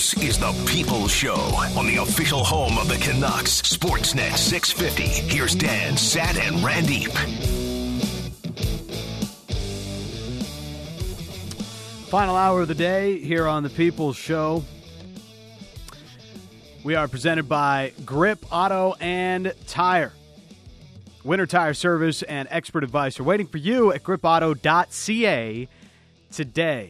This is the People's Show on the official home of the Canucks, Sportsnet 650. Here's Dan, Sat, and Randeep. Final hour of the day here on the People's Show. We are presented by Grip Auto and Tire. Winter tire service and expert advice are waiting for you at gripauto.ca today.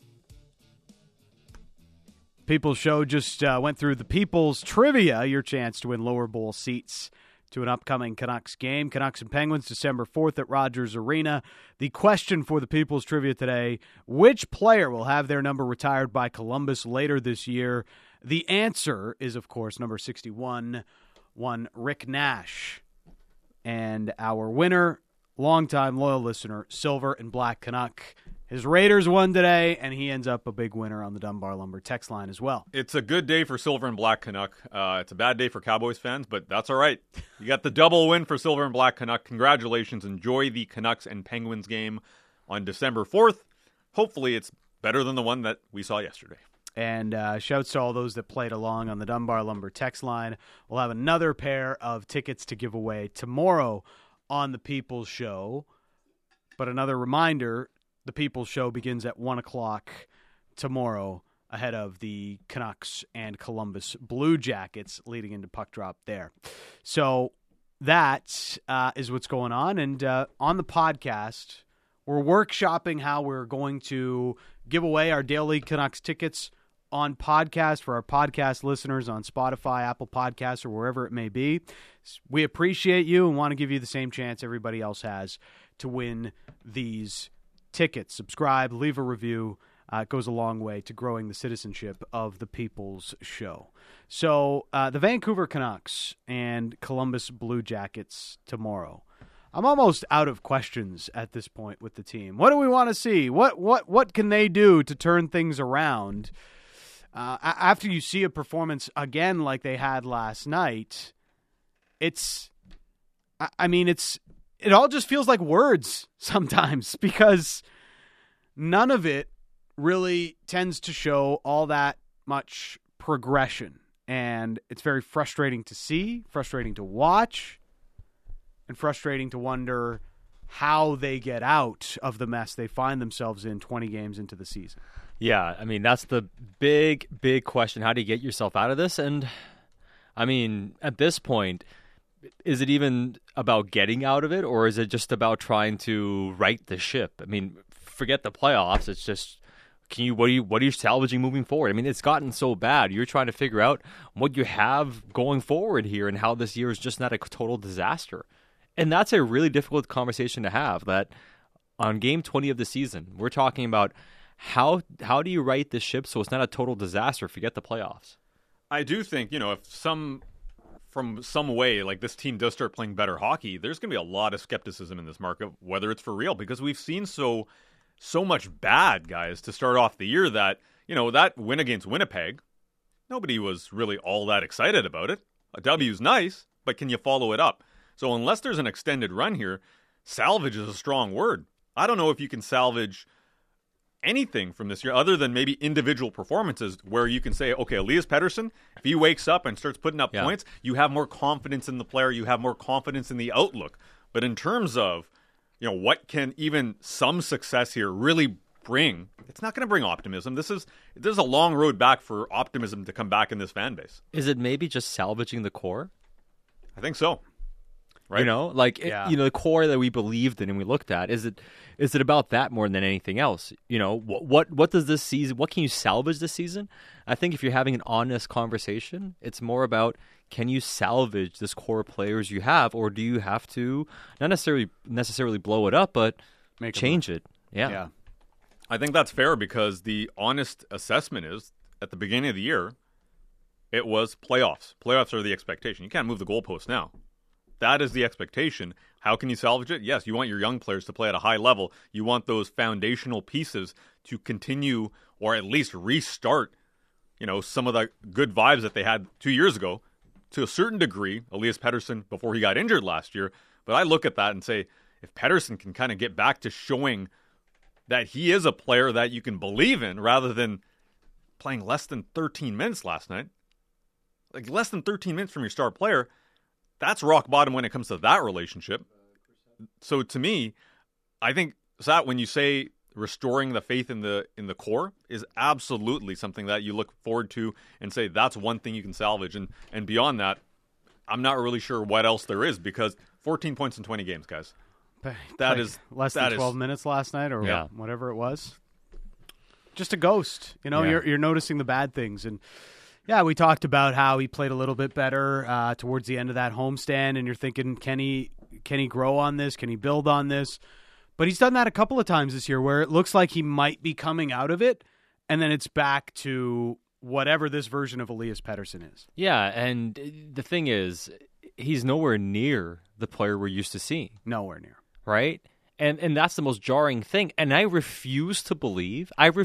People's Show just went through the People's Trivia, your chance to win lower bowl seats to an upcoming Canucks game. Canucks and Penguins, December 4th at Rogers Arena. The question for the People's Trivia today, which player will have their number retired by Columbus later this year? The answer is, of course, number 61, one Rick Nash. And our winner, longtime loyal listener, Silver and Black Canuck. His Raiders won today, and he ends up a big winner on the Dunbar Lumber text line as well. It's a good day for Silver and Black Canuck. It's a bad day for Cowboys fans, but that's all right. You got the double win for Silver and Black Canuck. Congratulations. Enjoy the Canucks and Penguins game on December 4th. Hopefully it's better than the one that we saw yesterday. And shouts to all those that played along on the Dunbar Lumber text line. We'll have another pair of tickets to give away tomorrow on the People's Show. But another reminder, the People's Show begins at 1 o'clock tomorrow ahead of the Canucks and Columbus Blue Jackets leading into puck drop there. So that is what's going on. And on the podcast, we're workshopping how we're going to give away our daily Canucks tickets on podcast for our podcast listeners on Spotify, Apple Podcasts, or wherever it may be. We appreciate you and want to give you the same chance everybody else has to win these tickets. Subscribe, leave a review. It goes a long way to growing the citizenship of the People's Show. So the Vancouver Canucks and Columbus Blue Jackets tomorrow. I'm almost out of questions at this point with the team. What do we want to see? What can they do to turn things around? After you see a performance again like they had last night, it all just feels like words sometimes because none of it really tends to show all that much progression. And it's very frustrating to see, frustrating to watch, and frustrating to wonder how they get out of the mess they find themselves in 20 games into the season. Yeah, I mean, that's the big, big question. How do you get yourself out of this? And, I mean, at this point, is it even about getting out of it, or is it just about trying to right the ship? I mean, forget the playoffs. It's just, what are you salvaging moving forward? I mean, it's gotten so bad. You're trying to figure out what you have going forward here and how this year is just not a total disaster. And that's a really difficult conversation to have, that on game 20 of the season, we're talking about how do you right this ship so it's not a total disaster? Forget the playoffs. I do think, if from some way, like this team does start playing better hockey, there's going to be a lot of skepticism in this market, whether it's for real, because we've seen so much bad, guys, to start off the year that, that win against Winnipeg, nobody was really all that excited about it. A W's nice, but can you follow it up? So unless there's an extended run here, salvage is a strong word. I don't know if you can salvage anything from this year other than maybe individual performances where you can say, okay, Elias Pettersson, if he wakes up and starts putting up points, you have more confidence in the player, you have more confidence in the outlook. But in terms of, what can even some success here really bring, it's not going to bring optimism. There's a long road back for optimism to come back in this fan base. Is it maybe just salvaging the core? I think so. Right? The core that we believed in and we looked at, is it about that more than anything else? What does this season, what can you salvage this season? I think if you're having an honest conversation, it's more about, can you salvage this core of players you have, or do you have to not necessarily blow it up, but change it? Yeah. I think that's fair, because the honest assessment is at the beginning of the year, it was playoffs. Playoffs are the expectation. You can't move the goalpost now. That is the expectation. How can you salvage it? Yes, you want your young players to play at a high level. You want those foundational pieces to continue, or at least restart, some of the good vibes that they had 2 years ago to a certain degree. Elias Pettersson before he got injured last year. But I look at that and say, if Pettersson can kind of get back to showing that he is a player that you can believe in rather than playing less than 13 minutes last night. Like, less than 13 minutes from your star player, that's rock bottom when it comes to that relationship. So to me, I think, Sat, when you say restoring the faith in the core is absolutely something that you look forward to and say that's one thing you can salvage. And beyond that, I'm not really sure what else there is, because 14 points in 20 games, guys. That is less than 12 minutes last night, or whatever it was. Just a ghost. You're noticing the bad things. And yeah, we talked about how he played a little bit better towards the end of that homestand, and you're thinking, can he grow on this? Can he build on this? But he's done that a couple of times this year where it looks like he might be coming out of it, and then it's back to whatever this version of Elias Pettersson is. Yeah, and the thing is, he's nowhere near the player we're used to seeing. Nowhere near. Right? And that's the most jarring thing. And I refuse to believe that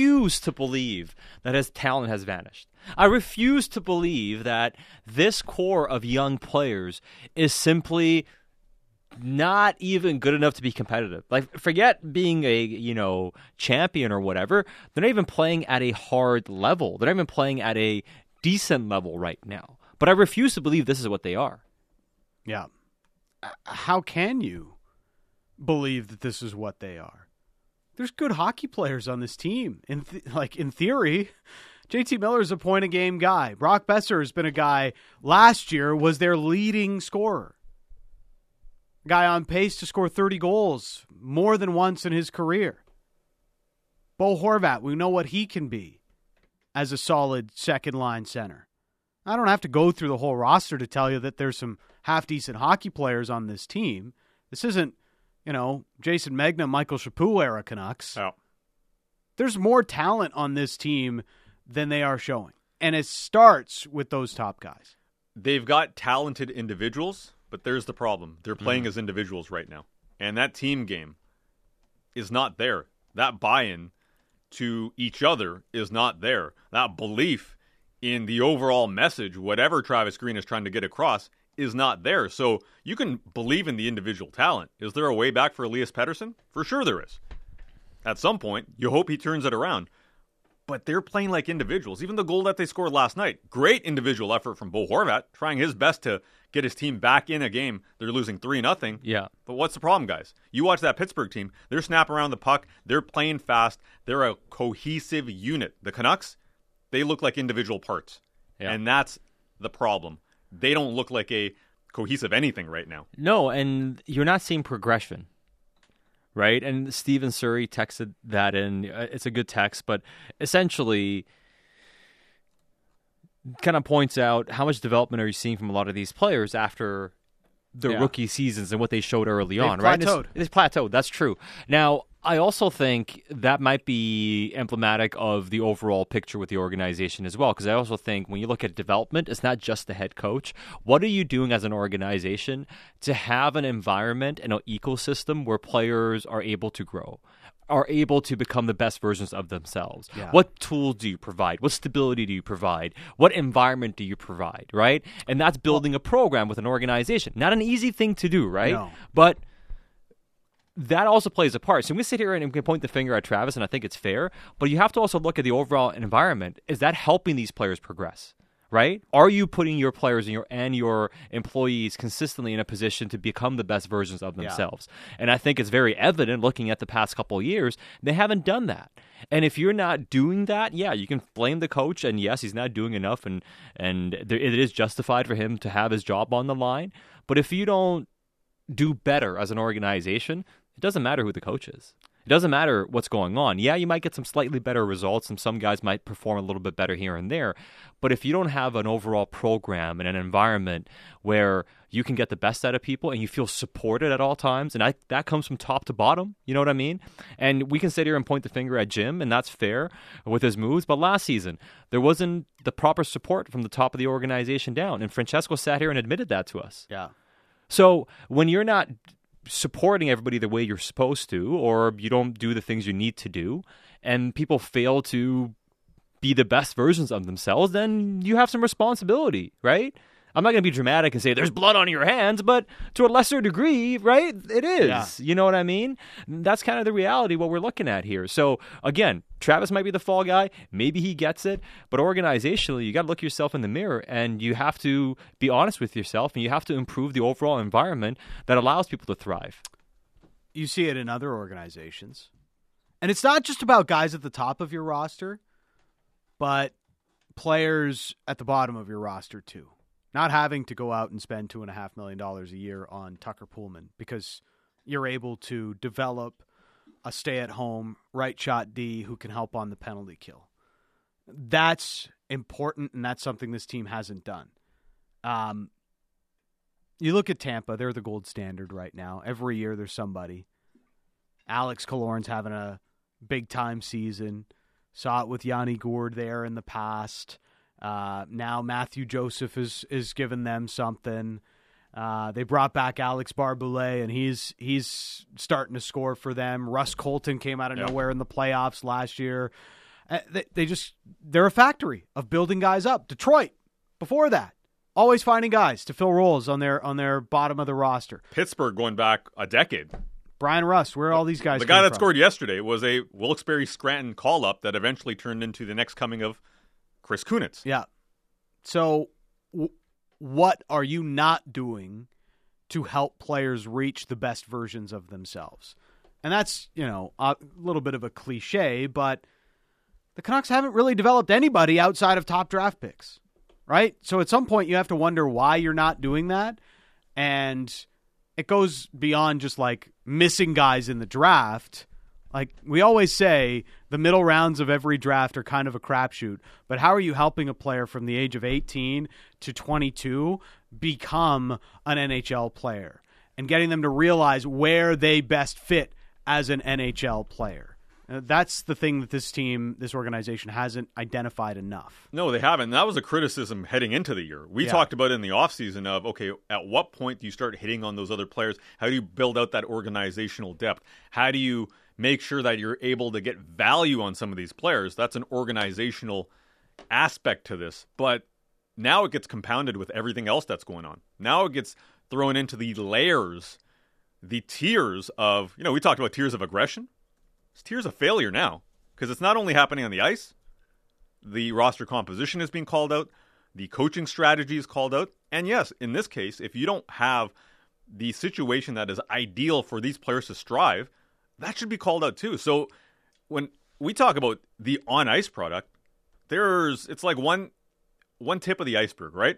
his talent has vanished. I refuse to believe that this core of young players is simply not even good enough to be competitive. Like, forget being a, champion or whatever. They're not even playing at a hard level. They're not even playing at a decent level right now. But I refuse to believe this is what they are. Yeah. How can you believe that this is what they are? There's good hockey players on this team. In theory, JT Miller's a point-a-game guy. Brock Besser has been a guy last year was their leading scorer. Guy on pace to score 30 goals more than once in his career. Bo Horvat, we know what he can be as a solid second-line center. I don't have to go through the whole roster to tell you that there's some half-decent hockey players on this team. This isn't, Jason Megna, Michael Chaput era Canucks. Oh. There's more talent on this team than they are showing. And it starts with those top guys. They've got talented individuals, but there's the problem. They're playing as individuals right now. And that team game is not there. That buy-in to each other is not there. That belief in the overall message, whatever Travis Green is trying to get across, is not there. So you can believe in the individual talent. Is there a way back for Elias Pettersson? For sure there is. At some point, you hope he turns it around. But they're playing like individuals. Even the goal that they scored last night, great individual effort from Bo Horvat, trying his best to get his team back in a game. They're losing 3-0. Yeah. But what's the problem, guys? You watch that Pittsburgh team. They're snapping around the puck. They're playing fast. They're a cohesive unit. The Canucks, they look like individual parts. Yeah. And that's the problem. They don't look like a cohesive anything right now. No, and you're not seeing progression, right? And Steven Surrey texted that in. It's a good text, but essentially kind of points out how much development are you seeing from a lot of these players after their rookie seasons and what they showed early on, right? It's plateaued. That's true. Now, I also think that might be emblematic of the overall picture with the organization as well, because I also think when you look at development, it's not just the head coach. What are you doing as an organization to have an environment and an ecosystem where players are able to grow, are able to become the best versions of themselves? Yeah. What tools do you provide? What stability do you provide? What environment do you provide, right? And that's building a program with an organization. Not an easy thing to do, right? No. But that also plays a part. So we sit here and we can point the finger at Travis, and I think it's fair, but you have to also look at the overall environment. Is that helping these players progress, right? Are you putting your players and your employees consistently in a position to become the best versions of themselves? Yeah. And I think it's very evident looking at the past couple of years, they haven't done that. And if you're not doing that, yeah, you can blame the coach, and yes, he's not doing enough, and it is justified for him to have his job on the line. But if you don't do better as an organization, it doesn't matter who the coach is. It doesn't matter what's going on. Yeah, you might get some slightly better results, and some guys might perform a little bit better here and there. But if you don't have an overall program and an environment where you can get the best out of people and you feel supported at all times, and that comes from top to bottom, you know what I mean? And we can sit here and point the finger at Jim, and that's fair with his moves. But last season, there wasn't the proper support from the top of the organization down. And Francesco sat here and admitted that to us. Yeah. So when you're not supporting everybody the way you're supposed to, or you don't do the things you need to do, and people fail to be the best versions of themselves, then you have some responsibility, right? I'm not going to be dramatic and say there's blood on your hands, but to a lesser degree, right? It is. Yeah. You know what I mean? That's kind of the reality, what we're looking at here. So, again, Travis might be the fall guy. Maybe he gets it. But organizationally, you got to look yourself in the mirror, and you have to be honest with yourself, and you have to improve the overall environment that allows people to thrive. You see it in other organizations. And it's not just about guys at the top of your roster, but players at the bottom of your roster too. Not having to go out and spend $2.5 million a year on Tucker Poolman because you're able to develop a stay-at-home right shot D who can help on the penalty kill. That's important, and that's something this team hasn't done. You look at Tampa, they're the gold standard right now. Every year there's somebody. Alex Killorn's having a big-time season. Saw it with Yanni Gourde there in the past. Now Matthew Joseph is giving them something. They brought back Alex Barboulay, and he's starting to score for them. Russ Colton came out of nowhere in the playoffs last year. They're a factory of building guys up. Detroit, before that, always finding guys to fill roles on their bottom of the roster. Pittsburgh going back a decade. Brian Rust, where are all these guys The guy that from? scored yesterday was a Wilkes-Barre Scranton call-up that eventually turned into the next coming of Chris Kunitz. Yeah. So what are you not doing to help players reach the best versions of themselves? And that's, a little bit of a cliche, but the Canucks haven't really developed anybody outside of top draft picks, right? So at some point you have to wonder why you're not doing that. And it goes beyond just like missing guys in the draft. Like we always say, the middle rounds of every draft are kind of a crapshoot. But how are you helping a player from the age of 18 to 22 become an NHL player and getting them to realize where they best fit as an NHL player? That's the thing that this organization hasn't identified enough. No, they haven't. And that was a criticism heading into the year. We talked about it in the offseason of, okay, at what point do you start hitting on those other players? How do you build out that organizational depth? How do you make sure that you're able to get value on some of these players? That's an organizational aspect to this. But now it gets compounded with everything else that's going on. Now it gets thrown into the layers, the tiers of, we talked about tiers of aggression. It's tiers of failure now, because it's not only happening on the ice, the roster composition is being called out, the coaching strategy is called out, and yes, in this case, if you don't have the situation that is ideal for these players to strive, that should be called out too. So when we talk about the on-ice product, it's like one tip of the iceberg, right?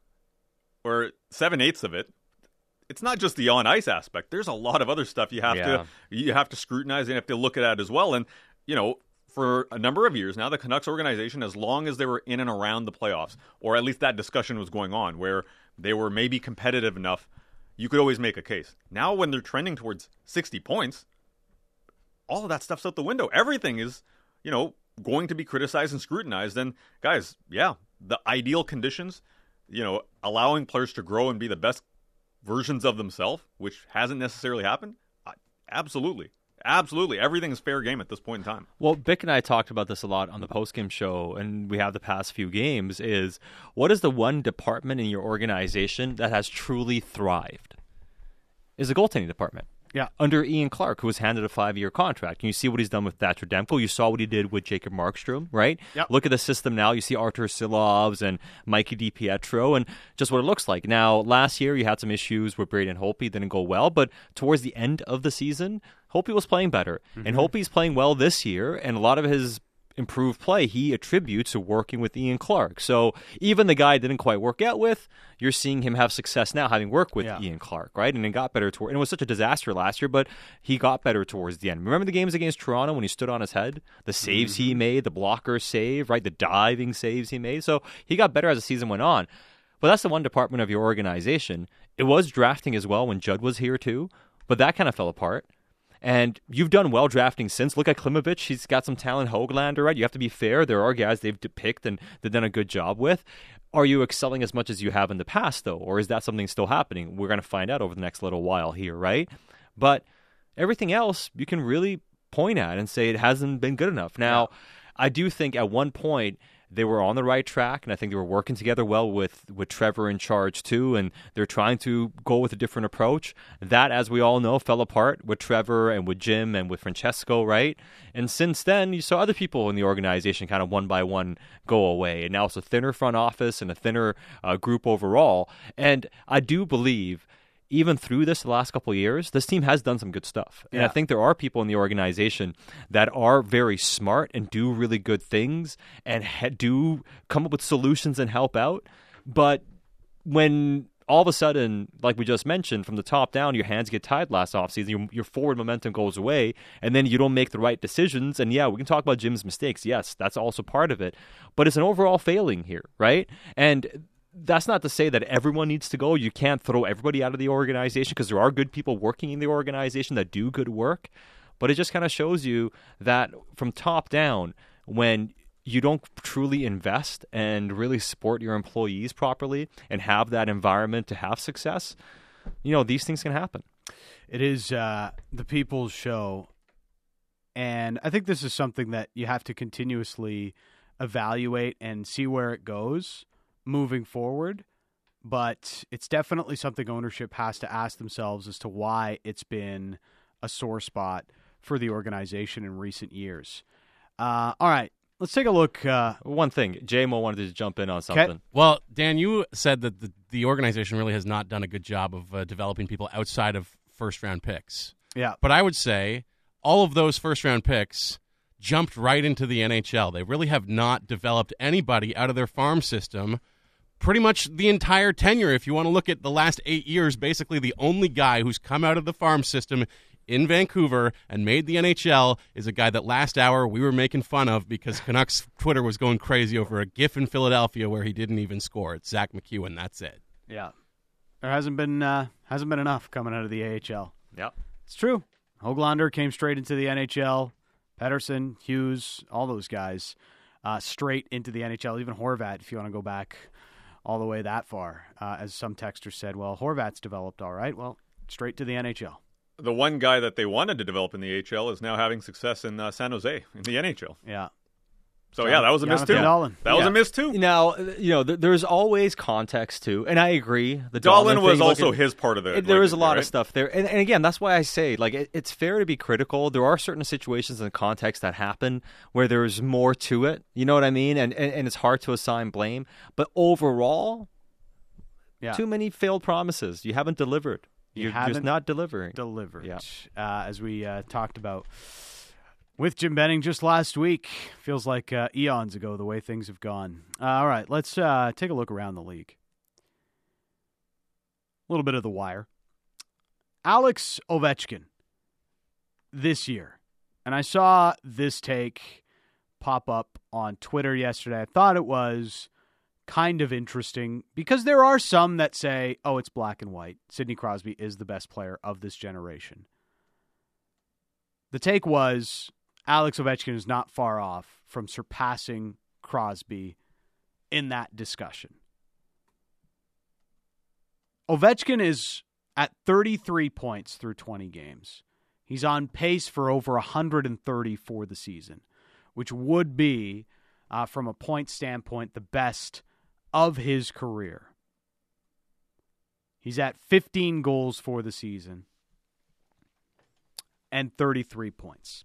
Or 7/8 of it. It's not just the on-ice aspect. There's a lot of other stuff you have to scrutinize and you have to look at as well. And, for a number of years now, the Canucks organization, as long as they were in and around the playoffs, or at least that discussion was going on, where they were maybe competitive enough, you could always make a case. Now when they're trending towards 60 points, all of that stuff's out the window. Everything is, going to be criticized and scrutinized. And guys, the ideal conditions, allowing players to grow and be the best versions of themselves, which hasn't necessarily happened. Absolutely. Everything is fair game at this point in time. Well, Bick and I talked about this a lot on the postgame show, and we have the past few games, is what is the one department in your organization that has truly thrived? Is the goaltending department. Yeah. Under Ian Clark, who was handed a 5-year contract. And you see what he's done with Thatcher Demko. You saw what he did with Jacob Markstrom, right? Yep. Look at the system now. You see Artur Silovs and Mikey DiPietro and just what it looks like. Now, last year you had some issues with Braden Holtby. Didn't go well. But towards the end of the season, Holtby was playing better. Mm-hmm. And Holtby's playing well this year. And a lot of his improved play he attributes to working with Ian Clark. So even the guy I didn't quite work out with, you're seeing him have success now having worked with Ian Clark, right? And it got better and it was such a disaster last year, but he got better towards the end. Remember the games against Toronto when he stood on his head? The saves he made, the blocker save, right? The diving saves he made. So he got better as the season went on. But that's the one department of your organization. It was drafting as well when Judd was here too, but that kind of fell apart. And you've done well drafting since. Look at Klimovich. He's got some talent. Höglander, right? You have to be fair. There are guys they've picked and they've done a good job with. Are you excelling as much as you have in the past, though? Or is that something still happening? We're going to find out over the next little while here, right? But everything else you can really point at and say it hasn't been good enough. Now, I do think at one point they were on the right track, and I think they were working together well with Trevor in charge too, and they're trying to go with a different approach. That, as we all know, fell apart with Trevor and with Jim and with Francesco, right? And since then, you saw other people in the organization kind of one by one go away, and now it's a thinner front office and a thinner group overall. And I do believe, even through this the last couple of years, this team has done some good stuff. And I think there are people in the organization that are very smart and do really good things and do come up with solutions and help out. But when all of a sudden, like we just mentioned, from the top down, your hands get tied last offseason, your forward momentum goes away, and then you don't make the right decisions. And yeah, we can talk about Jim's mistakes. Yes, that's also part of it. But it's an overall failing here, right? And that's not to say that everyone needs to go. You can't throw everybody out of the organization because there are good people working in the organization that do good work. But it just kind of shows you that from top down, when you don't truly invest and really support your employees properly and have that environment to have success, these things can happen. It is the People's Show. And I think this is something that you have to continuously evaluate and see where it goes moving forward, but it's definitely something ownership has to ask themselves as to why it's been a sore spot for the organization in recent years. All right, let's take a look. One thing, JMO wanted to jump in on something. Okay. Well, Dan, you said that the organization really has not done a good job of developing people outside of first-round picks. Yeah. But I would say all of those first-round picks jumped right into the NHL. They really have not developed anybody out of their farm system pretty much the entire tenure. If you want to look at the last 8 years, basically the only guy who's come out of the farm system in Vancouver and made the NHL is a guy that last hour we were making fun of because Canucks Twitter was going crazy over a GIF in Philadelphia where he didn't even score. It's Zach McEwen. That's it. Yeah. There hasn't been enough coming out of the AHL. Yeah. It's true. Höglander came straight into the NHL. Pettersson, Hughes, all those guys straight into the NHL. Even Horvat, if you want to go back all the way that far. As some texters said, well, Horvat's developed all right. Well, straight to the NHL. The one guy that they wanted to develop in the AHL is now having success in San Jose in the NHL. Yeah. So, that was a miss, too. Dahlin. That was a miss, too. Now, there's always context, too. And I agree. The Dahlin was thing, also his part of it. There was a lot of stuff there. And again, that's why I say, it's fair to be critical. There are certain situations and context that happen where there's more to it. You know what I mean? And it's hard to assign blame. But overall, too many failed promises. You haven't delivered. You're just not delivering. Yeah. As we talked about with Jim Benning just last week. Feels like eons ago the way things have gone. All right, let's take a look around the league. A little bit of the wire. Alex Ovechkin this year. And I saw this take pop up on Twitter yesterday. I thought it was kind of interesting because there are some that say, oh, it's black and white. Sidney Crosby is the best player of this generation. The take was Alex Ovechkin is not far off from surpassing Crosby in that discussion. Ovechkin is at 33 points through 20 games. He's on pace for over 130 for the season, which would be, from a point standpoint, the best of his career. He's at 15 goals for the season and 33 points.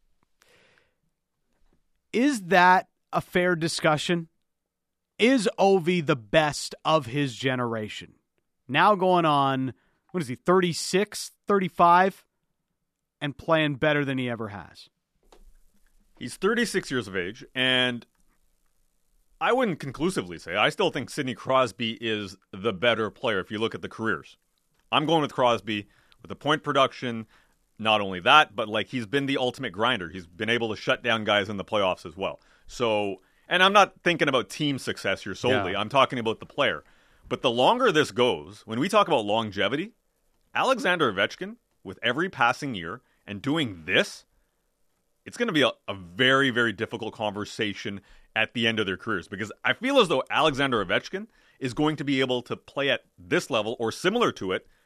Is that a fair discussion? Is Ovi the best of his generation? Now going on, 36, 35, and playing better than he ever has. He's 36 years of age, and I wouldn't conclusively say. I still think Sidney Crosby is the better player if you look at the careers. I'm going with Crosby with the point production. Not only that, but he's been the ultimate grinder. He's been able to shut down guys in the playoffs as well. So, and I'm not thinking about team success here solely. Yeah. I'm talking about the player. But the longer this goes, when we talk about longevity, Alexander Ovechkin, with every passing year and doing this, it's going to be a very, very difficult conversation at the end of their careers, because I feel as though Alexander Ovechkin is going to be able to play at this level or similar to it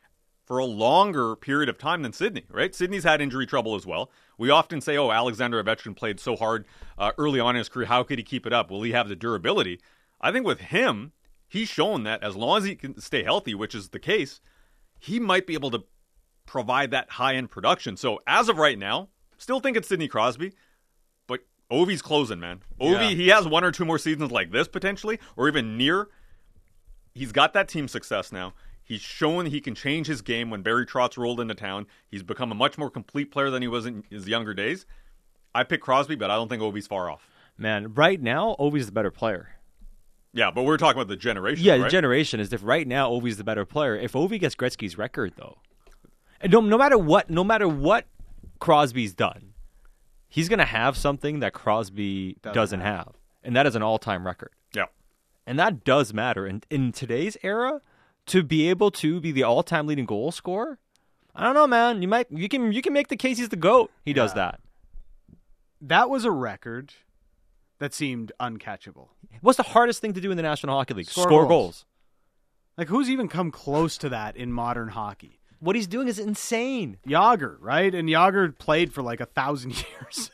for a longer period of time than Sidney, right? Sidney's had injury trouble as well. We often say, oh, Alexander Ovechkin played so hard early on in his career. How could he keep it up? Will he have the durability? I think with him, he's shown that as long as he can stay healthy, which is the case, he might be able to provide that high-end production. So as of right now, still think it's Sidney Crosby, but Ovi's closing, man. Ovi, he has 1 or 2 more seasons like this potentially, or even near. He's got that team success now. He's shown he can change his game when Barry Trotz rolled into town. He's become a much more complete player than he was in his younger days. I pick Crosby, but I don't think Ovi's far off. Man, right now, Ovi's the better player. Yeah, but we're talking about the generation, Yeah, right? the generation is different. Right now, Ovi's the better player. If Ovi gets Gretzky's record, though, and no matter what Crosby's done, he's going to have something that Crosby doesn't have, and that is an all-time record. Yeah. And that does matter. And in today's era, to be able to be the all-time leading goal scorer, I don't know, man. You can make the case he's the GOAT. He does that. That was a record that seemed uncatchable. What's the hardest thing to do in the National Hockey League? Score goals. Like, who's even come close to that in modern hockey? What he's doing is insane. Yager, right? And Yager played for like 1,000 years.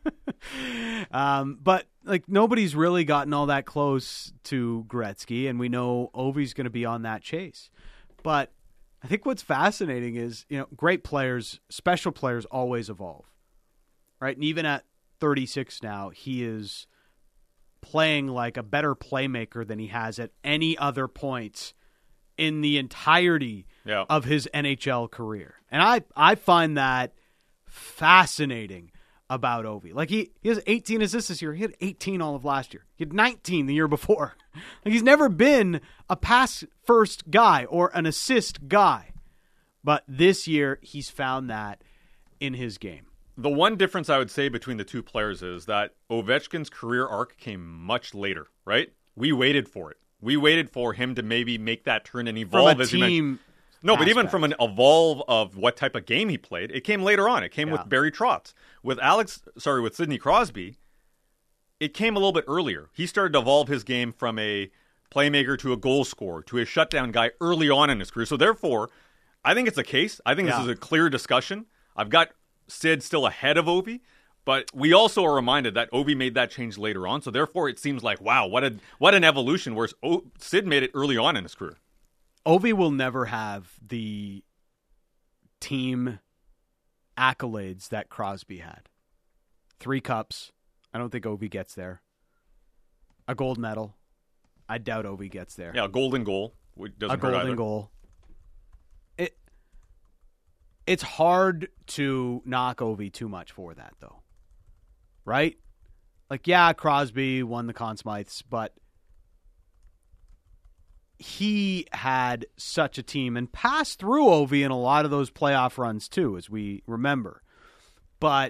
But like nobody's really gotten all that close to Gretzky, and we know Ovi's going to be on that chase. But I think what's fascinating is, great players, special players always evolve, right? And even at 36 now, he is playing like a better playmaker than he has at any other point in the entirety of his NHL career. And I find that fascinating about Ovi. Like he has 18 assists this year. He had 18 all of last year. He had 19 the year before. Like he's never been a pass first guy or an assist guy. But this year he's found that in his game. The one difference I would say between the two players is that Ovechkin's career arc came much later, right? We waited for it. We waited for him to maybe make that turn and evolve from a as you mentioned. team No, but even aspect. from an evolve of what type of game he played, it came later on. It came with Barry Trotz. With Sidney Crosby, it came a little bit earlier. He started to evolve his game from a playmaker to a goal scorer to a shutdown guy early on in his career. So therefore, I think it's a case. I think this is a clear discussion. I've got Sid still ahead of Ovi, but we also are reminded that Ovi made that change later on. So therefore, it seems like, wow, what an evolution, whereas Sid made it early on in his career. Ovi will never have the team accolades that Crosby had. 3 cups. I don't think Ovi gets there. A gold medal. I doubt Ovi gets there. Yeah, a golden goal. Doesn't A golden goal. It's hard to knock Ovi too much for that, though. Right? Like, yeah, Crosby won the Conn Smythes, but he had such a team and passed through Ovi in a lot of those playoff runs too, as we remember. But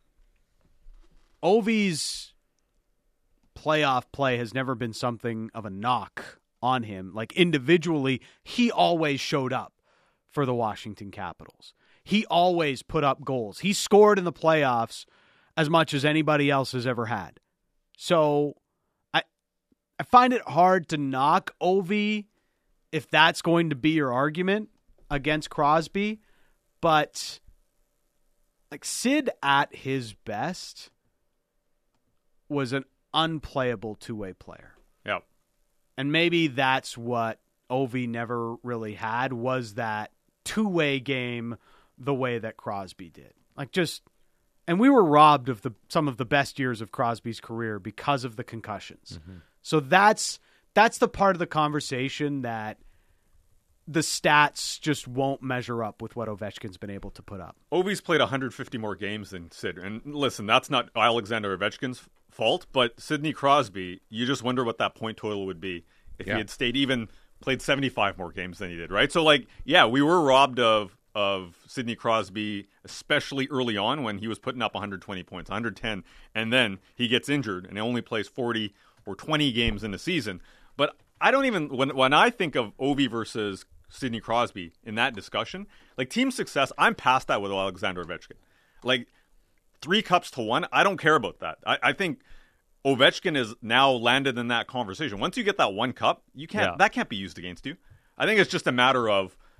Ovi's playoff play has never been something of a knock on him. Like individually, he always showed up for the Washington Capitals. He always put up goals. He scored in the playoffs as much as anybody else has ever had. So I find it hard to knock Ovi if that's going to be your argument against Crosby. But like Sid at his best was an unplayable two-way player. Yep. And maybe that's what Ovi never really had, was that two-way game the way that Crosby did. And we were robbed of some of the best years of Crosby's career because of the concussions. Mm-hmm. So that's the part of the conversation that the stats just won't measure up with what Ovechkin's been able to put up. Ovi's played 150 more games than Sid. And listen, that's not Alexander Ovechkin's fault, but Sidney Crosby, you just wonder what that point total would be if he had played 75 more games than he did, right? So, we were robbed of Sidney Crosby, especially early on when he was putting up 120 points, 110, and then he gets injured and he only plays 40 or 20 games in a season. But I don't even, when I think of Ovi versus Sidney Crosby in that discussion, team success, I'm past that with Alexander Ovechkin. 3 cups to 1, I don't care about that. I think Ovechkin is now landed in that conversation. Once you get that 1 cup, that can't be used against you. I think it's just a matter of,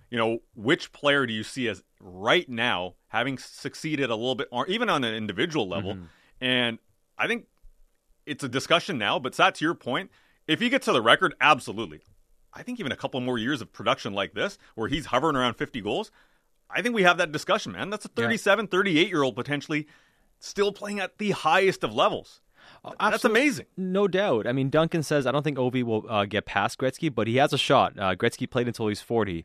which player do you see as right now having succeeded a little bit, or even on an individual level? And I think it's a discussion now, but Sat, to your point, if he gets to the record, absolutely. I think even a couple more years of production like this, where he's hovering around 50 goals, I think we have that discussion, man. That's a 37, 38-year-old potentially still playing at the highest of levels. That's amazing. No doubt. I mean, Duncan says, I don't think Ovi will get past Gretzky, but he has a shot. Gretzky played until he's 40.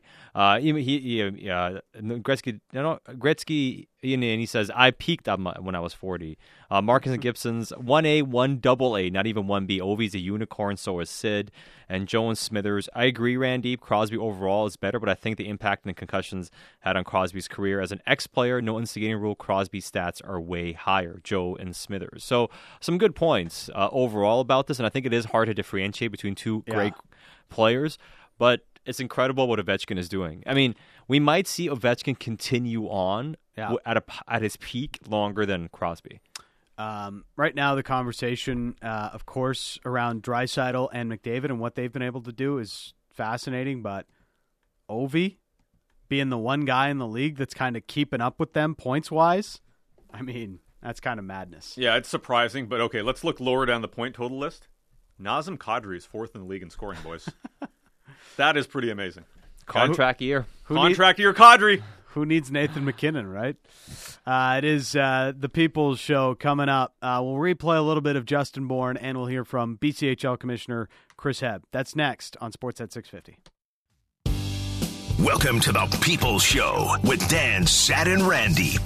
Gretzky, and he says, I peaked when I was 40. Marcus and Gibson's 1A, 1AA, not even 1B. Ovi's a unicorn, so is Sid. And Joe Smithers, I agree, Randy. Crosby overall is better, but I think the impact and the concussions had on Crosby's career. As an ex-player, no instigating rule, Crosby's stats are way higher, Joe and Smithers. So some good points overall about this, and I think it is hard to differentiate between two great players, but it's incredible what Ovechkin is doing. I mean, we might see Ovechkin continue on at his peak longer than Crosby. Right now, the conversation, of course, around Draisaitl and McDavid and what they've been able to do is fascinating, but Ovi being the one guy in the league that's kind of keeping up with them points-wise, I mean, that's kind of madness. Yeah, it's surprising, but okay, let's look lower down the point total list. Nazem Kadri is 4th in the league in scoring, boys. That is pretty amazing. Contract year. Contract year, Kadri. Who needs Nathan McKinnon, right? It is the People's Show coming up. We'll replay a little bit of Justin Bourne, and we'll hear from BCHL Commissioner Chris Hebb. That's next on Sportsnet 650. Welcome to the People's Show with Dan, Sat, and Randeep.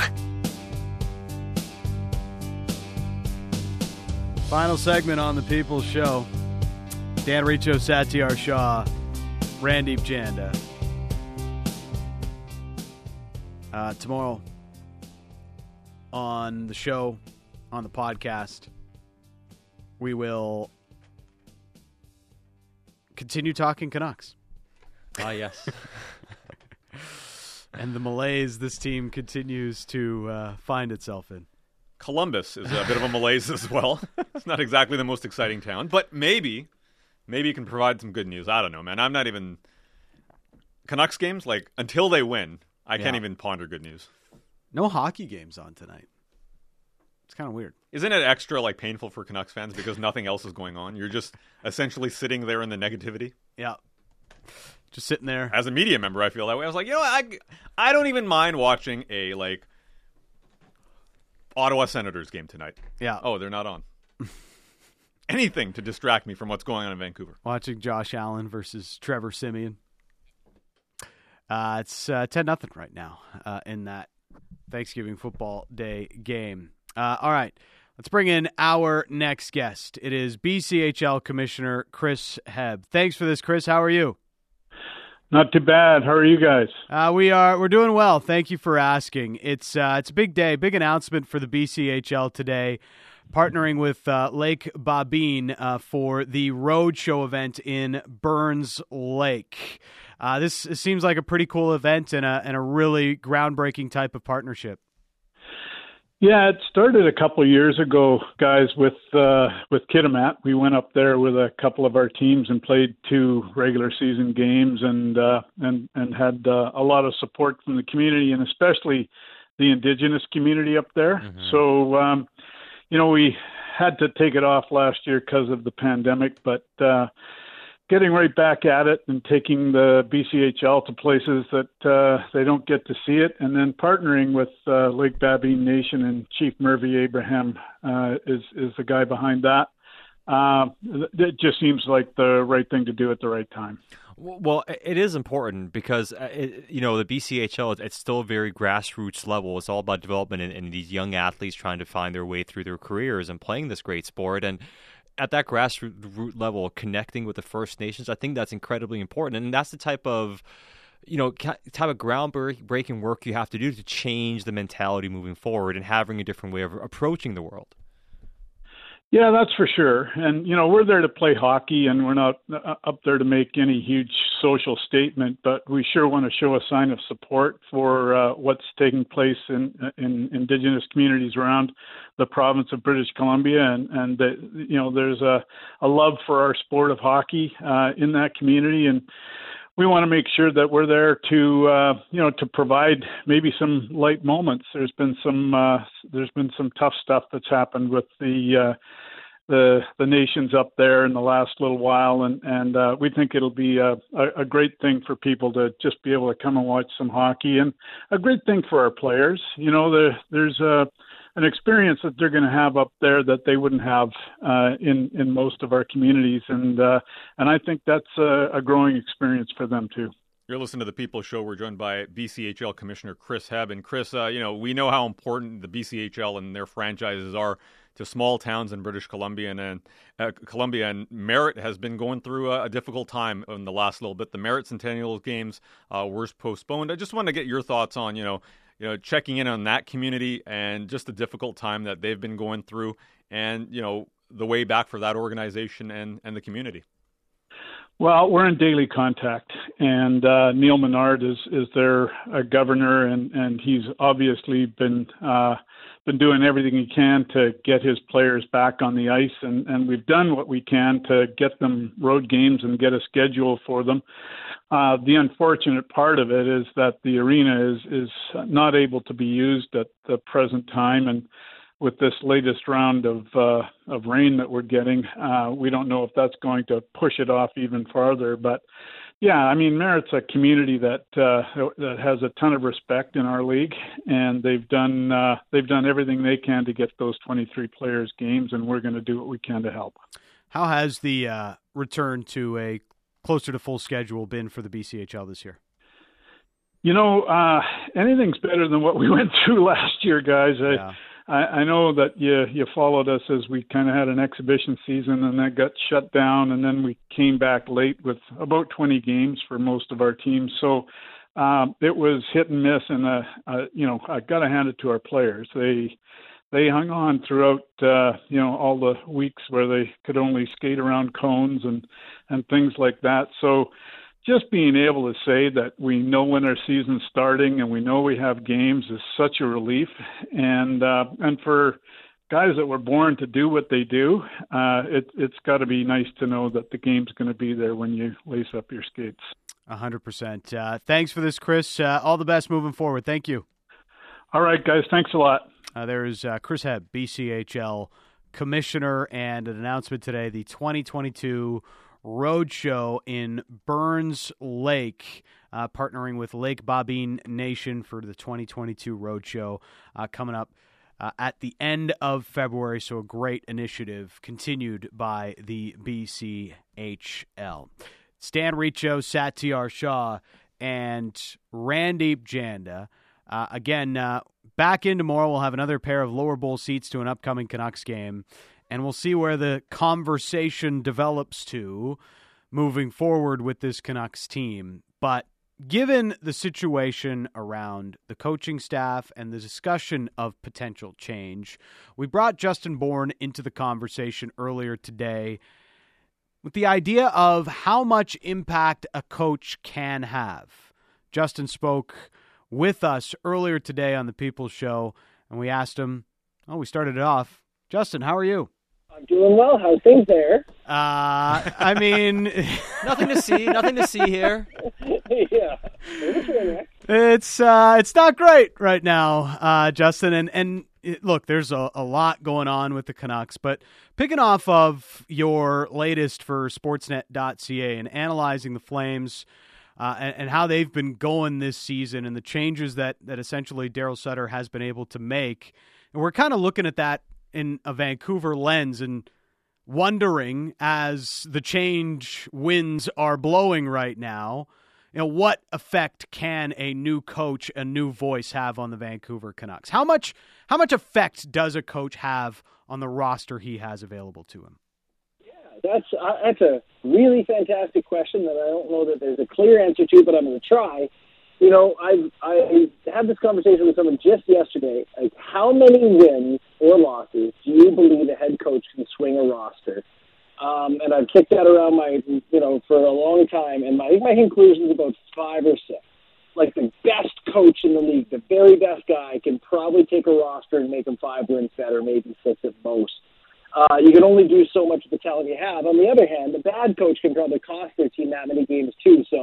Final segment on the People's Show. Dan Riccio, Satyar Shah, Randeep Janda. Tomorrow on the show, on the podcast, we will continue talking Canucks. Yes. And the malaise this team continues to find itself in. Columbus is a bit of a malaise as well. It's not exactly the most exciting town, but maybe you can provide some good news. I don't know, man. I'm not even... Canucks games, like, until they win, I can't even ponder good news. No hockey games on tonight. It's kind of weird. Isn't it extra, like, painful for Canucks fans because nothing else is going on? You're just essentially sitting there in the negativity. Yeah. Just sitting there. As a media member, I feel that way. I was like, I don't even mind watching a, like, Ottawa Senators game tonight. Yeah. Oh, they're not on. Anything to distract me from what's going on in Vancouver. Watching Josh Allen versus Trevor Siemian. It's 10-0 right now in that Thanksgiving football day game. All right, let's bring in our next guest. It is BCHL Commissioner Chris Hebb. Thanks for this, Chris. How are you? Not too bad. How are you guys? We're doing well. Thank you for asking. It's a big day, big announcement for the BCHL today, partnering with Lake Babine for the Roadshow event in Burns Lake. This seems like a pretty cool event and a really groundbreaking type of partnership. Yeah, it started a couple of years ago, guys, with Kitimat. We went up there with a couple of our teams and played 2 regular season games and had a lot of support from the community and especially the Indigenous community up there. Mm-hmm. So, we had to take it off last year because of the pandemic, but getting right back at it and taking the BCHL to places that they don't get to see it, and then partnering with Lake Babine Nation and Chief Murphy Abraham is the guy behind that. It just seems like the right thing to do at the right time. Well, it is important because, the BCHL, it's still a very grassroots level. It's all about development and these young athletes trying to find their way through their careers and playing this great sport. And at that grassroots level, connecting with the First Nations, I think that's incredibly important. And that's the type of groundbreaking work you have to do to change the mentality moving forward and having a different way of approaching the world. Yeah, that's for sure. And, we're there to play hockey, and we're not up there to make any huge social statement, but we sure want to show a sign of support for what's taking place in Indigenous communities around the province of British Columbia. And there's a love for our sport of hockey in that community. And we want to make sure that we're there to to provide maybe some light moments. There's been some tough stuff that's happened with the nations up there in the last little while, and we think it'll be a great thing for people to just be able to come and watch some hockey, and a great thing for our players. There's an experience that they're going to have up there that they wouldn't have in most of our communities, and I think that's a growing experience for them too. You're listening to The People Show. We're joined by BCHL Commissioner Chris Hebb. And Chris, we know how important the BCHL and their franchises are to small towns in British Columbia, and Merritt has been going through a difficult time in the last little bit. The Merritt Centennial games were postponed. I just want to get your thoughts on, checking in on that community and just the difficult time that they've been going through, and, the way back for that organization and the community. Well, we're in daily contact, and Neil Menard is their governor, and he's obviously been doing everything he can to get his players back on the ice, and we've done what we can to get them road games and get a schedule for them. The unfortunate part of it is that the arena is not able to be used at the present time, and with this latest round of rain that we're getting, we don't know if that's going to push it off even farther. But yeah, I mean, Merritt's a community that has a ton of respect in our league, and they've done everything they can to get those 23 players games, and we're going to do what we can to help. How has the return to a closer to full schedule been for the BCHL this year? Anything's better than what we went through last year, guys. Yeah. I know that you followed us as we kind of had an exhibition season, and that got shut down, and then we came back late with about 20 games for most of our teams. So it was hit and miss, and I got to hand it to our players. They hung on throughout all the weeks where they could only skate around cones and things like that. So just being able to say that we know when our season's starting and we know we have games is such a relief. And for guys that were born to do what they do, it's got to be nice to know that the game's going to be there when you lace up your skates. 100%. Thanks for this, Chris. All the best moving forward. Thank you. All right, guys. Thanks a lot. There's Chris Hebb, BCHL Commissioner, and an announcement today, the 2022 Roadshow in Burns Lake, partnering with Lake Babine Nation for the 2022 Roadshow coming up at the end of February. So a great initiative continued by the BCHL. Stan Riccio, Satyar Shah, and Randeep Janda. Again, back in tomorrow, we'll have another pair of lower bowl seats to an upcoming Canucks game. And we'll see where the conversation develops to moving forward with this Canucks team. But given the situation around the coaching staff and the discussion of potential change, we brought Justin Bourne into the conversation earlier today with the idea of how much impact a coach can have. Justin spoke with us earlier today on the People's Show, and we asked him, we started it off. Justin, how are you? I'm doing well. How's things there? I mean, nothing to see here. Yeah. It's not great right now, Justin. And look, there's a lot going on with the Canucks, but picking off of your latest for Sportsnet.ca and analyzing the Flames and how they've been going this season and the changes that essentially Daryl Sutter has been able to make, and we're kind of looking at that in a Vancouver lens and wondering, as the change winds are blowing right now, what effect can a new coach, a new voice have on the Vancouver Canucks? How much effect does a coach have on the roster he has available to him? Yeah, that's a really fantastic question that I don't know that there's a clear answer to, but I'm going to try. I had this conversation with someone just yesterday. Like, how many wins or losses do you believe a head coach can swing a roster? And I've kicked that around for a long time, and I think my conclusion is about 5 or 6. Like, the best coach in the league, the very best guy, can probably take a roster and make them 5 wins better, maybe 6 at most. You can only do so much with the talent you have. On the other hand, the bad coach can probably cost their team that many games too. So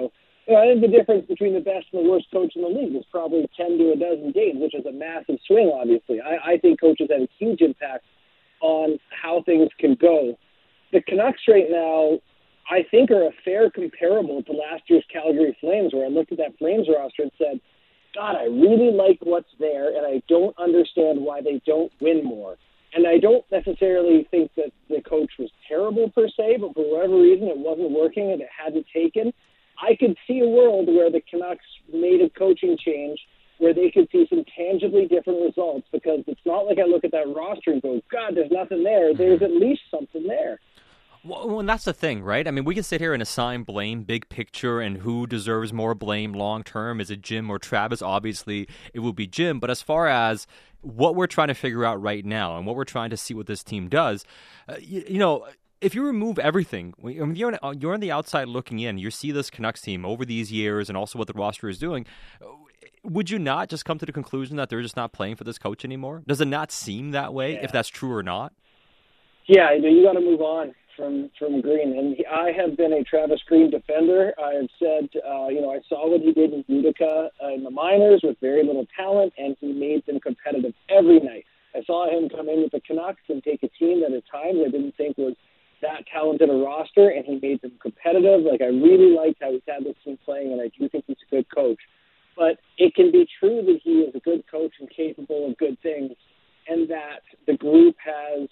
I think the difference between the best and the worst coach in the league is probably 10 to a dozen games, which is a massive swing, obviously. I think coaches have a huge impact on how things can go. The Canucks right now, I think, are a fair comparable to last year's Calgary Flames, where I looked at that Flames roster and said, God, I really like what's there, and I don't understand why they don't win more. And I don't necessarily think that the coach was terrible per se, but for whatever reason it wasn't working and it hadn't taken. I could see a world where the Canucks made a coaching change where they could see some tangibly different results, because it's not like I look at that roster and go, God, there's nothing there. There's at least something there. Well, and that's the thing, right? I mean, we can sit here and assign blame, big picture, and who deserves more blame long term. Is it Jim or Travis? Obviously, it will be Jim. But as far as what we're trying to figure out right now and what we're trying to see what this team does, you know, if you remove everything, you're on the outside looking in, you see this Canucks team over these years and also what the roster is doing. Would you not just come to the conclusion that they're just not playing for this coach anymore? Does it not seem that way, if that's true or not? Yeah, you got to move on from Green. And I have been a Travis Green defender. I have said, I saw what he did in Utica in the minors with very little talent, and he made them competitive every night. I saw him come in with the Canucks and take a team that at times I didn't think was that talented a roster, and he made them competitive. Like, I really liked how he's had this team playing, and I do think he's a good coach. But it can be true that he is a good coach and capable of good things, and that the group has,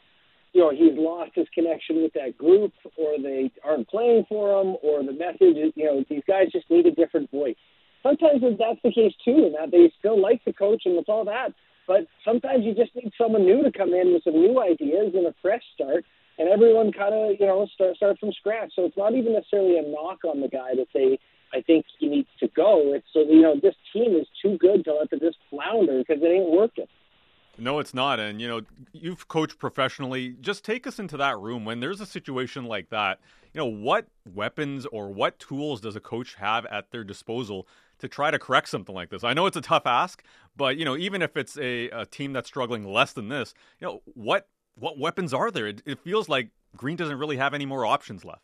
he's lost his connection with that group, or they aren't playing for him, or the message is, these guys just need a different voice. Sometimes that's the case too, and that they still like the coach and it's all that. But sometimes you just need someone new to come in with some new ideas and a fresh start, and everyone kind of, start from scratch. So it's not even necessarily a knock on the guy to say, I think he needs to go. It's so, this team is too good to let them just flounder because it ain't working. No, it's not. And, you've coached professionally. Just take us into that room when there's a situation like that. What weapons or what tools does a coach have at their disposal to try to correct something like this? I know it's a tough ask, but, even if it's a team that's struggling less than this, what weapons are there? It feels like Green doesn't really have any more options left.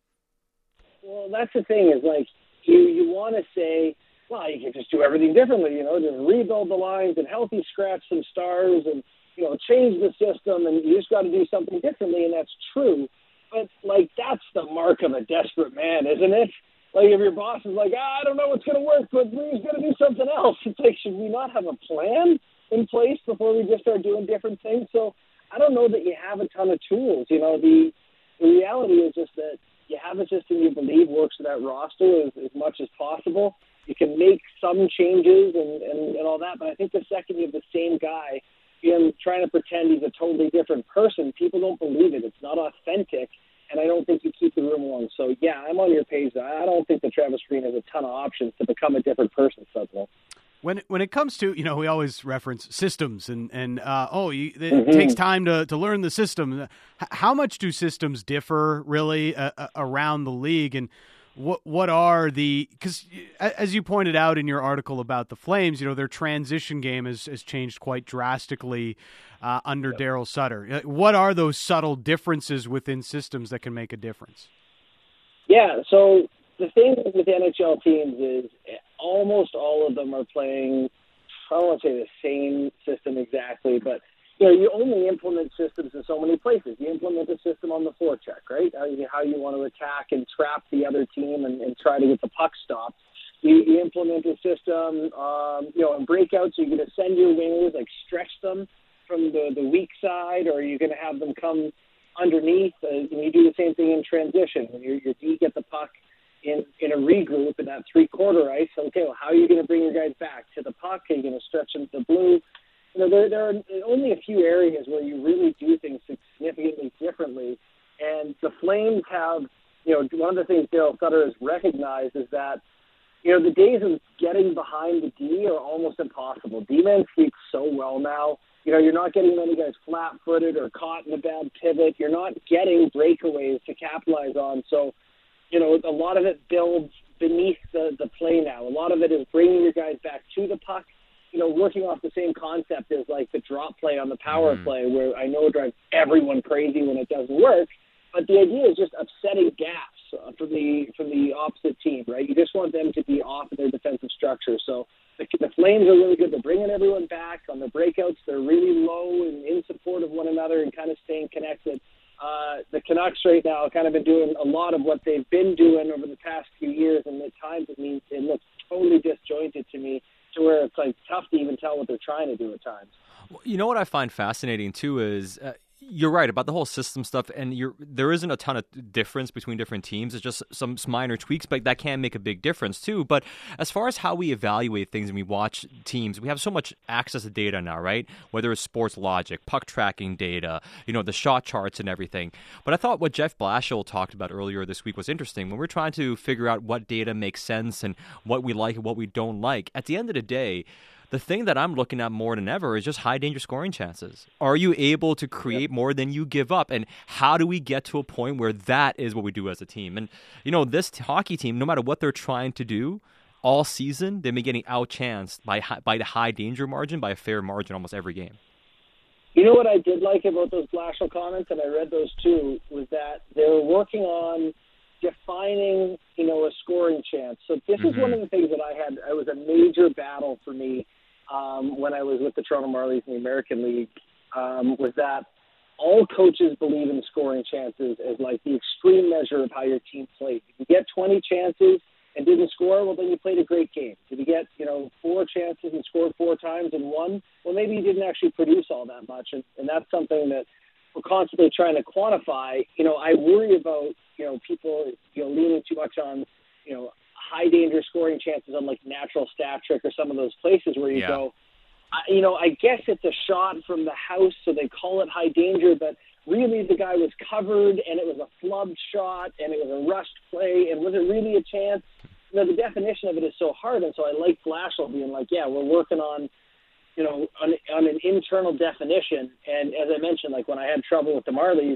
Well, that's the thing is, like, you want to say, well, you can just do everything differently, just rebuild the lines and healthy scratch some stars and, change the system, and you just got to do something differently, and that's true. But, that's the mark of a desperate man, isn't it? Like, if your boss is like, I don't know what's going to work, but we're going to do something else. It's like, should we not have a plan in place before we just start doing different things? So I don't know that you have a ton of tools. The reality is just that you have a system you believe works for that roster as much as possible. You can make some changes and all that, but I think the second you have the same guy trying to pretend he's a totally different person, people don't believe it. It's not authentic, and I don't think you keep the room along. So, yeah, I'm on your page. I don't think that Travis Green has a ton of options to become a different person suddenly. When it comes to, we always reference systems and it takes time to learn the system. How much do systems differ really around the league, and what are because as you pointed out in your article about the Flames, their transition game has changed quite drastically under Daryl Sutter. What are those subtle differences within systems that can make a difference? Yeah, so the thing with NHL teams is almost all of them are playing, I don't want to say the same system exactly, but you only implement systems in so many places. You implement a system on the forecheck, right? How you want to attack and trap the other team and try to get the puck stopped. You implement a system, in breakouts. You're going to send your wingers, stretch them from the weak side, or you're going to have them come underneath. And you do the same thing in transition. When you get the puck in a regroup in that three-quarter ice, okay, well, how are you going to bring your guys back to the puck? Are you going to stretch them to the blue? There are only a few areas where you really do things significantly differently. And the Flames have, one of the things Daryl Sutter has recognized is that, the days of getting behind the D are almost impossible. D-men speak so well now. You're not getting many guys flat-footed or caught in a bad pivot. You're not getting breakaways to capitalize on. So, a lot of it builds beneath the play now. A lot of it is bringing your guys back to the puck, working off the same concept as the drop play on the power play, where I know it drives everyone crazy when it doesn't work, but the idea is just upsetting gaps for the the opposite team, right? You just want them to be off of their defensive structure. So the Flames are really good. They're bringing everyone back on the breakouts. They're really low and in support of one another and kind of staying connected. The Canucks right now have kind of been doing a lot of what they've been doing over the past few years, and at times it looks totally disjointed to me, to where it's like tough to even tell what they're trying to do at times. You know what I find fascinating too is you're right about the whole system stuff, and there isn't a ton of difference between different teams. It's just some minor tweaks, but that can make a big difference too. But as far as how we evaluate things and we watch teams, we have so much access to data now, right? Whether it's sports logic, puck tracking data, the shot charts and everything. But I thought what Jeff Blashill talked about earlier this week was interesting. When we're trying to figure out what data makes sense and what we like and what we don't like, at the end of the day, the thing that I'm looking at more than ever is just high danger scoring chances. Are you able to create more than you give up? And how do we get to a point where that is what we do as a team? And, this hockey team, no matter what they're trying to do all season, they've been getting outchanced by the high danger margin, by a fair margin almost every game. You know what I did like about those Blashill comments, and I read those too, was that they were working on defining, a scoring chance. So this is one of the things that it was a major battle for me when I was with the Toronto Marlies in the American League, was that all coaches believe in scoring chances as like the extreme measure of how your team played. If you get 20 chances and didn't score, well, then you played a great game. If you get, 4 chances and scored 4 times and won, well, maybe you didn't actually produce all that much. And that's something that we're constantly trying to quantify. I worry about, people, leaning too much on, high danger scoring chances on like Natural Stat Trick or some of those places where you go, I guess it's a shot from the house, so they call it high danger, but really the guy was covered and it was a flubbed shot and it was a rushed play, and was it really a chance? The definition of it is so hard, and so I like Blashill being like, we're working on, on an internal definition. And as I mentioned, like when I had trouble with the Marlies,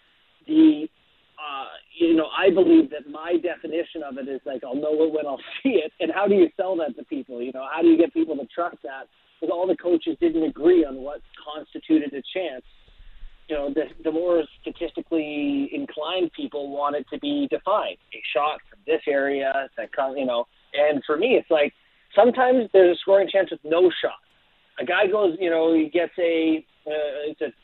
I believe that my definition of it is like, I'll know it when I'll see it. And how do you sell that to people? How do you get people to trust that? Because all the coaches didn't agree on what constituted a chance. The more statistically inclined people want it to be defined. A shot from this area that comes, and for me, it's like sometimes there's a scoring chance with no shot. A guy goes, he gets it's a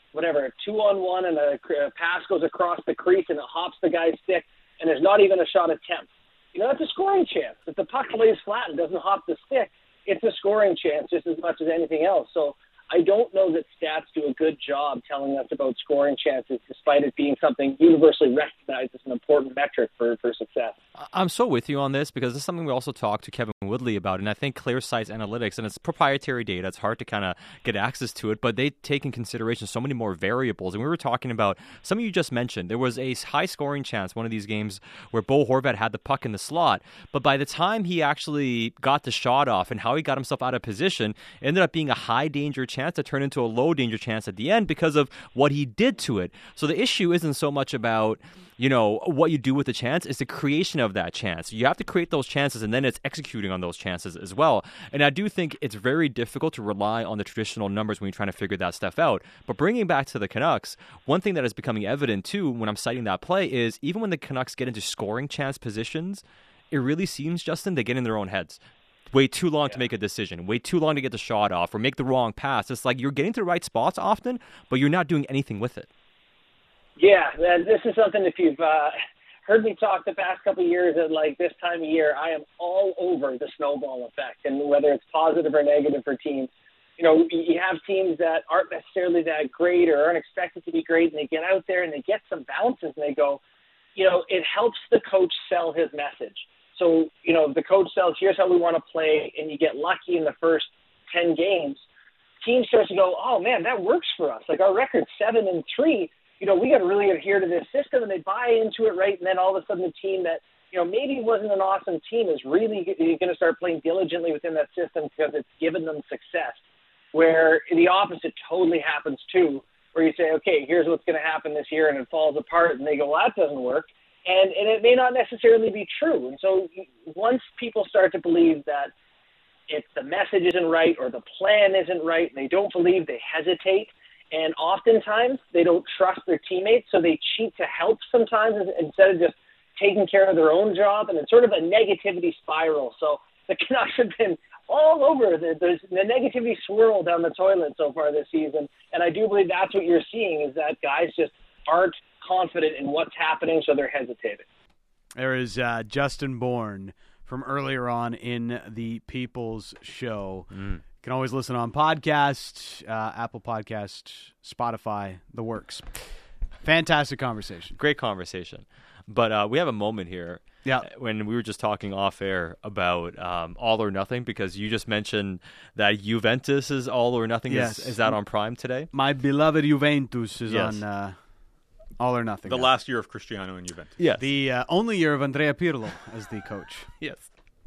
2-on-1 and a pass goes across the crease and it hops the guy's stick and there's not even a shot attempt. That's a scoring chance. If the puck lays flat and doesn't hop the stick, it's a scoring chance just as much as anything else. So I don't know that stats do a good job telling us about scoring chances, despite it being something universally recognized as an important metric for success. I'm so with you on this, because this is something we also talked to Kevin Woodley about, and I think ClearSight's analytics, and it's proprietary data, it's hard to kind of get access to it, but they take in consideration so many more variables. And we were talking about, some of you just mentioned, there was a high scoring chance, one of these games, where Bo Horvat had the puck in the slot, but by the time he actually got the shot off and how he got himself out of position, it ended up being a high danger chance to turn into a low danger chance at the end because of what he did to it. So the issue isn't so much about what you do with the chance, it's the creation of that chance. You have to create those chances, and then it's executing on those chances as well. And I do think it's very difficult to rely on the traditional numbers when you're trying to figure that stuff out. But bringing back to the Canucks, one thing that is becoming evident too when I'm citing that play is even when the Canucks get into scoring chance positions, it really seems, Justin, they get in their own heads. Wait too long to make a decision, wait too long to get the shot off, or make the wrong pass. It's like you're getting to the right spots often, but you're not doing anything with it. Yeah, this is something, if you've heard me talk the past couple of years at like this time of year, I am all over the snowball effect, and whether it's positive or negative for teams. You have teams that aren't necessarily that great or aren't expected to be great, and they get out there and they get some bounces and they go, it helps the coach sell his message. So, the coach sells, here's how we want to play, and you get lucky in the first 10 games, team starts to go, oh man, that works for us. Like our record's 7-3. We got to really adhere to this system, and they buy into it, right? And then all of a sudden the team that, maybe wasn't an awesome team is really going to start playing diligently within that system because it's given them success. Where the opposite totally happens too, where you say, okay, here's what's going to happen this year, and it falls apart, and they go, well, that doesn't work. And it may not necessarily be true. And so once people start to believe that if the message isn't right or the plan isn't right, and they don't believe, they hesitate. And oftentimes they don't trust their teammates, so they cheat to help sometimes instead of just taking care of their own job, and it's sort of a negativity spiral. So the Canucks have been all over the negativity swirl down the toilet so far this season, and I do believe that's what you're seeing, is that guys just aren't confident in what's happening, so they're hesitating. There is Justin Bourne from earlier on in the People's Show. You can always listen on podcast, Apple Podcast, Spotify, the works. Fantastic conversation. Great conversation. But we have a moment here. Yeah. When we were just talking off air about All or Nothing, because you just mentioned that Juventus is All or Nothing. Yes. Is that on Prime today? My beloved Juventus is Yes. on All or Nothing. The now. last year of Cristiano and Juventus. Yes. The only year of Andrea Pirlo as the coach. Yes.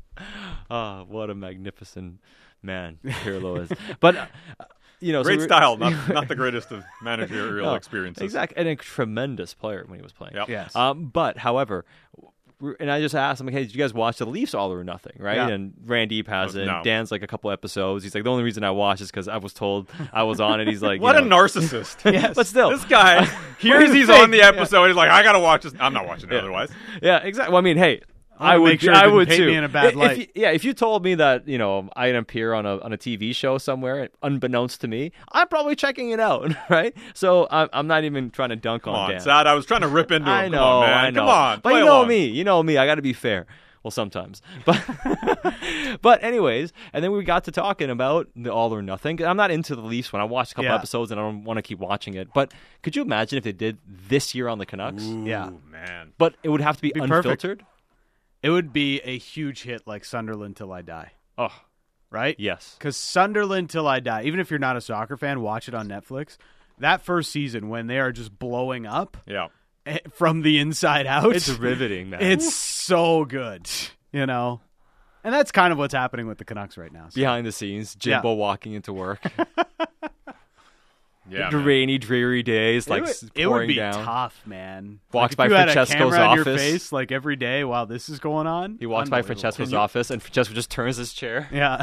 What a magnificent man Pirlo is. But, Great style, not the greatest of managerial experiences. Exactly. And a tremendous player when he was playing. Yep. Yes. But, however, and I just asked him, hey, did you guys watch the Leafs All or Nothing, right? Yeah. And Randeep hasn't. No. Dan's like a couple episodes. He's like, the only reason I watched is because I was told I was on it. He's like, What a narcissist. Yes. But still. This guy hears he's on the episode. He's like, I got to watch this. I'm not watching it otherwise. Yeah, exactly. Well, I mean, hey, I I wanna would, make sure it I didn't would paint too. me in a bad light. If you told me that I appear on a TV show somewhere, unbeknownst to me, I'm probably checking it out, right? So I'm not even trying to dunk Come on on, Dan. Sad. I was trying to rip into him. I Come know, on, man. I know. Come on. But play you know along. me. You know me. I got to be fair. Well, sometimes. But but anyways, and then we got to talking about the All or Nothing. I'm not into the Leafs when I watched a couple episodes and I don't want to keep watching it. But could you imagine if they did this year on the Canucks? Yeah. Ooh, man. But it would have to be Be unfiltered. perfect. It would be a huge hit like Sunderland Till I Die. Oh, Right? yes. Because Sunderland Till I Die, even if you're not a soccer fan, watch it on Netflix. That first season when they are just blowing up Yeah. from the inside out. It's riveting, man. It's so good, And that's kind of what's happening with the Canucks right now. So. behind the scenes, Jimbo walking into work. Yeah. The man. rainy, dreary days, It like would, pouring it would be down. tough, man. Walks if by you had a Francesco's camera on your office. face like every day while this is going on. He walks by Unbelievable. Francesco's office, and Francesco just turns his chair. Yeah.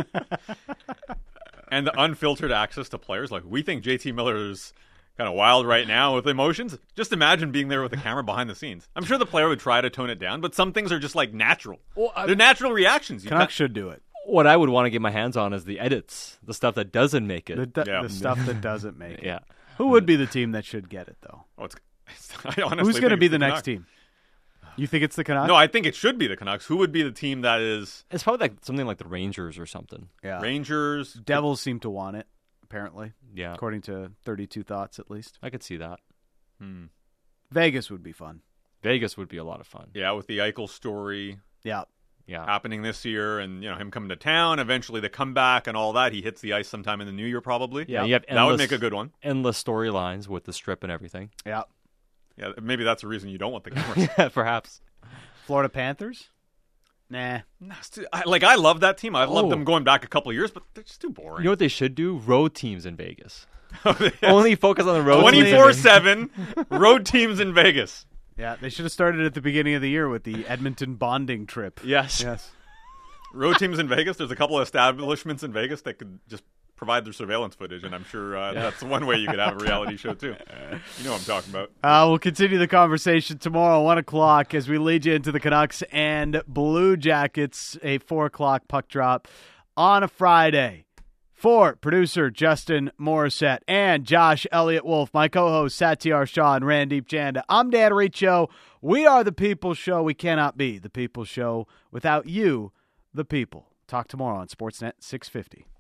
And the unfiltered access to players. Like, we think JT Miller's kind of wild right now with emotions. Just imagine being there with a camera behind the scenes. I'm sure the player would try to tone it down, but some things are just like natural. They're natural reactions. You Canucks should do it. What I would want to get my hands on is the edits, the stuff that doesn't make it. The stuff that doesn't make it. Yeah. Who would be the team that should get it, though? I honestly Who's going to think be it's the next Canucks. team? You think it's the Canucks? No, I think it should be the Canucks. Who would be the team that is It's probably like something like the Rangers or something. Yeah. Rangers? Devils seem to want it, apparently, Yeah, according to 32 Thoughts, at least. I could see that. Vegas would be fun. Vegas would be a lot of fun. Yeah, with the Eichel story Yeah. Yeah. happening this year, and him coming to town, eventually the comeback and all that. He hits the ice sometime in the new year, probably. Yeah, you have that would endless- make a good one. Endless storylines with the strip and everything. Yeah. Yeah, maybe that's the reason you don't want the cameras. Yeah, perhaps. Florida Panthers? Nah. I love that team. I've loved Oh. them going back a couple of years, but they're just too boring. You know what they should do? Road teams in Vegas. Only focus on the road. 24/7 road teams in Vegas. Yeah, they should have started at the beginning of the year with the Edmonton bonding trip. Yes. Yes. Road teams in Vegas. There's a couple of establishments in Vegas that could just provide their surveillance footage, and I'm sure that's one way you could have a reality show too. You know what I'm talking about. We'll continue the conversation tomorrow, 1 o'clock, as we lead you into the Canucks and Blue Jackets, a 4 o'clock puck drop on a Friday. For producer Justin Morissette and Josh Elliott Wolf, my co-host Satyar Shah and Randeep Janda, I'm Dan Riccio. We are the People's Show. We cannot be the People's Show without you, the people. Talk tomorrow on Sportsnet 650.